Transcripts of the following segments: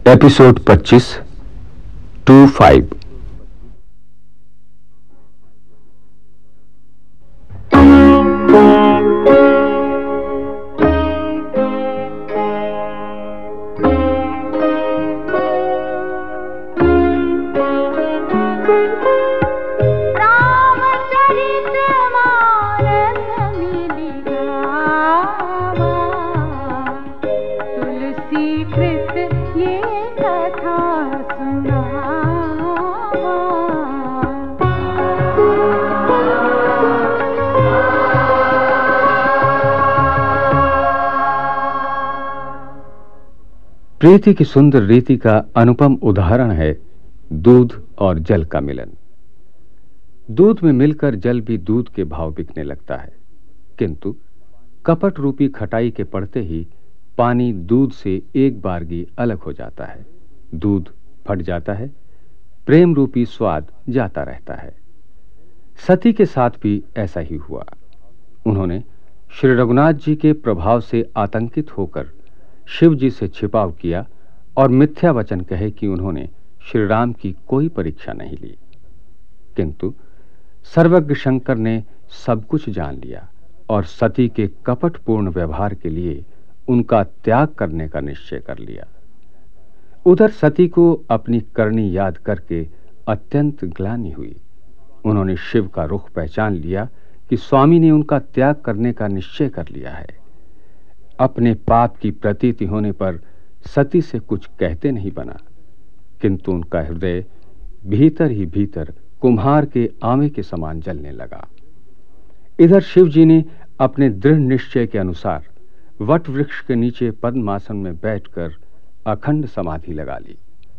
Episode 25 25। प्रीति की सुंदर रीति का अनुपम उदाहरण है दूध और जल का मिलन। दूध में मिलकर जल भी दूध के भाव बिकने लगता है, किंतु कपट रूपी खटाई के पड़ते ही पानी दूध से एक बारगी अलग हो जाता है, दूध फट जाता है, प्रेम रूपी स्वाद जाता रहता है। सती के साथ भी ऐसा ही हुआ। उन्होंने श्री रघुनाथ जी के प्रभाव से आतंकित होकर शिव जी से छिपाव किया और मिथ्या वचन कहे कि उन्होंने श्री राम की कोई परीक्षा नहीं ली, किंतु सर्वज्ञ शंकर ने सब कुछ जान लिया और सती के कपटपूर्ण व्यवहार के लिए उनका त्याग करने का निश्चय कर लिया। उधर सती को अपनी करनी याद करके अत्यंत ग्लानि हुई। उन्होंने शिव का रुख पहचान लिया कि स्वामी ने उनका त्याग करने का निश्चय कर लिया है। अपने पाप की प्रतीति होने पर सती से कुछ कहते नहीं बना, किंतु उनका हृदय भीतर ही भीतर कुम्हार के आवे के समान जलने लगा। इधर शिव जी ने अपने दृढ़ निश्चय के अनुसार वट वृक्ष के नीचे पद्मासन में बैठकर अखंड समाधि लगा ली।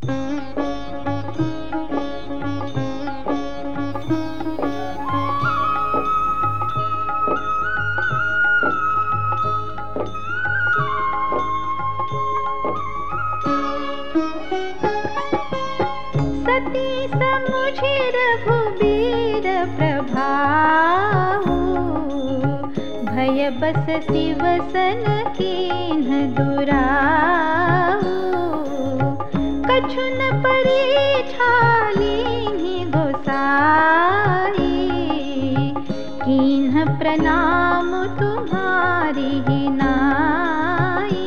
सती समुझे रघुबीर प्रभाऊ, भय बस शिव सन कीन्ह दुराऊ। कछु न परी ठालीन्हि गोसाई, कीन्ह प्रणाम तुम्हारी ही नाई।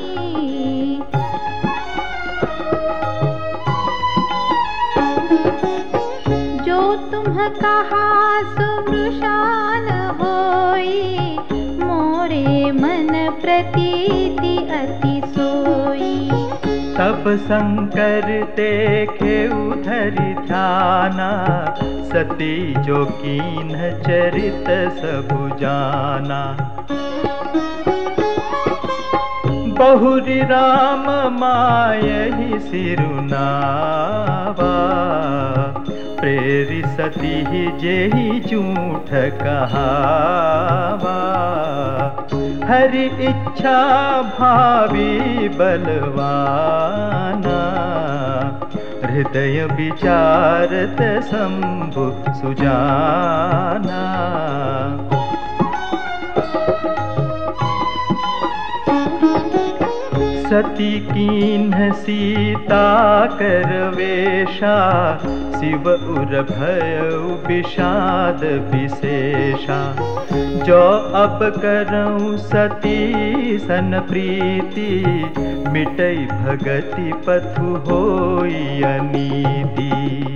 जो तुम कहा सुमृशान होई, मोरे मन प्रतीति अति सोई। तब शंकर देखे उधर ध्याना, सती जो कीन्ह चरित सबु जाना। बहुरी राम मायहि सिरुनावा, प्रेरि सती जेहि झूठ कहावा। हरि इच्छा भावी बलवाना, हृदय विचारत शंभु सुजाना। सती कीन्ह सीता कर वेशा, शिव उर भयउ विषाद विशेषा। जो अब करऊं सती सन प्रीति, मिटई भगति पथु होई अनीति।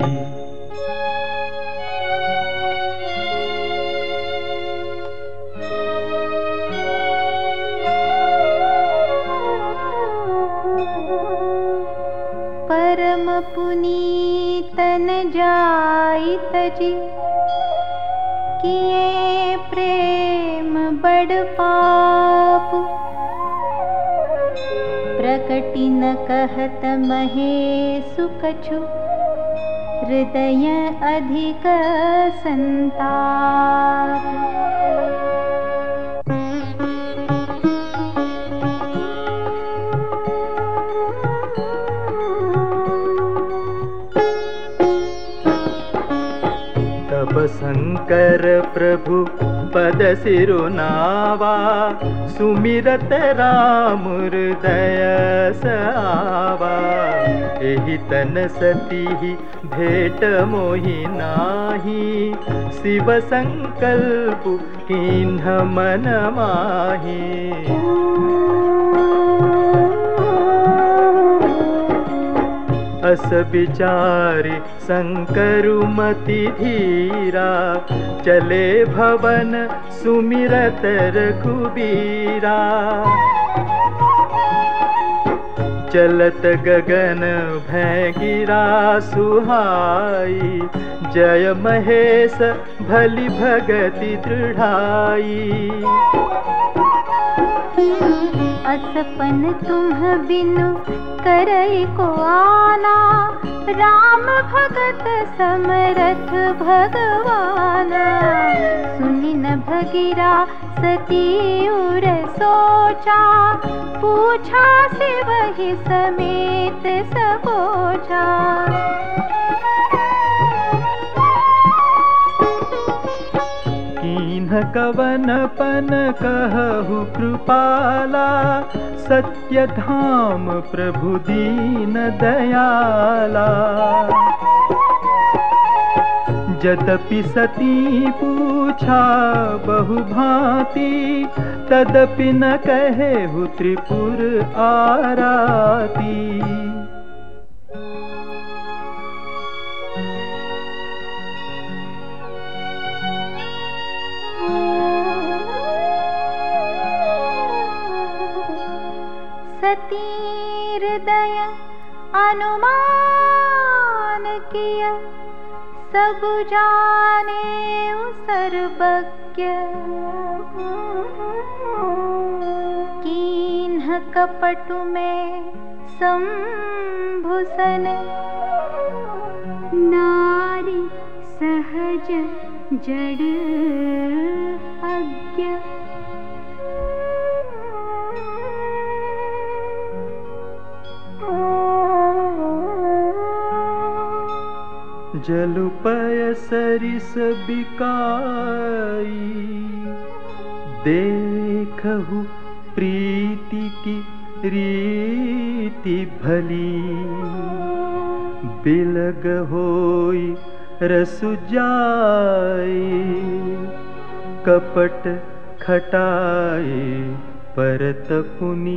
परम पुनीतन जाई तजी, किए प्रेम बड़ पाप। प्रकटि न कहत महेशु कछु, हृदय अधिक संताप। तब कर प्रभु पद सिरुनावा, सुमिरत राम हृदय सावा। एहि तन सती भेट मोहि नाही, शिव संकल्प कीन्ह मन माही। अस विचारि शंकरु मति धीरा, चले भवन सुमिरत रघुबीरा। चलत गगन भय गिरा सुहाई, जय महेश भली भगति दृढ़ाई। असपन तुम बिनु करई को आना, राम भगत समरथ भगवाना। सुनि न भगीरा सती उर सोचा, पूछा से वही समेत सबोचा। कीन्ह कवन पन कहु कृपाला, सत्य धाम प्रभु दीन दयाला। यद्यपि सती पूछा बहु भांति, तदपि न कहेहु त्रिपुर आराती। सती हृदय अनुमान किया, सब जाने सर्वज्ञ। कीन्ह कपटु में संभूषण, नारी सहज जड़ अज्ञ। जलुपय सरिस बिकाई, देखहु प्रीति की रीति भली। बिलग होई रसु जाई, कपट खटाई परत पुनि।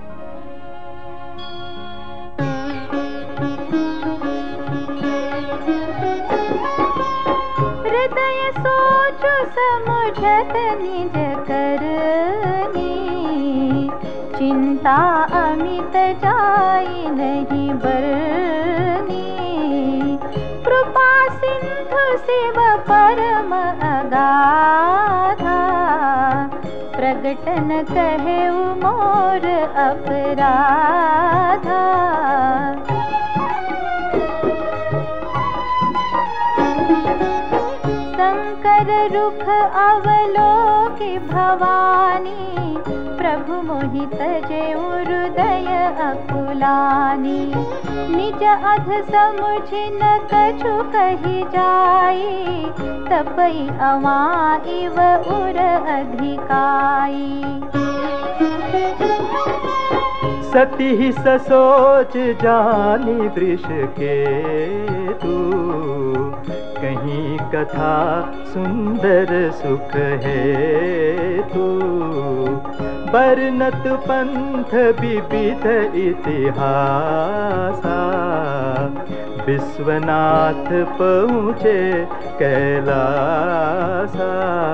हृदय सोच समुझत निज करनी, चिंता अमित जाई नहीं बरनी। कृपा सिंधु शिव परम अगाधा, प्रगट न कहेउ मोर अपराधा। शंकर रुख अवलोकि भवानी, प्रभु मोहि तजेउ हृदय अकुलानी। निज अध समुझि न कछु कहि जाई, तपई अवाइव उर अधिकाई। सती ससोच जानी वृष के तू, कहीं कथा सुंदर सुख है तू। वर्णत पंथ विविध इतिहासा, विश्वनाथ पहुँचे कैलासा।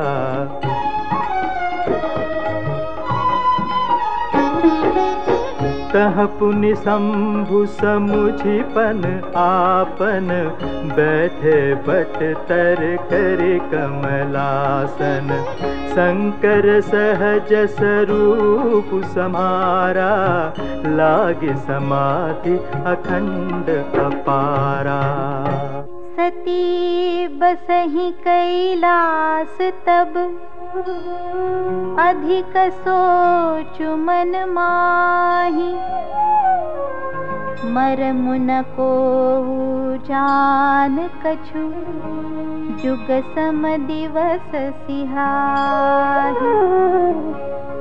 तह पुनि शंभु समुझिपन आपन, बैठे बट तर कर कमलासन। शंकर सहज स्वरूप समारा, लागे समाधि अखंड अपारा। सती बसहि कैलास तब, अधिक सोच मन माही। मरम न कोउ जान कछु, जुग सम दिवस सिहाहि।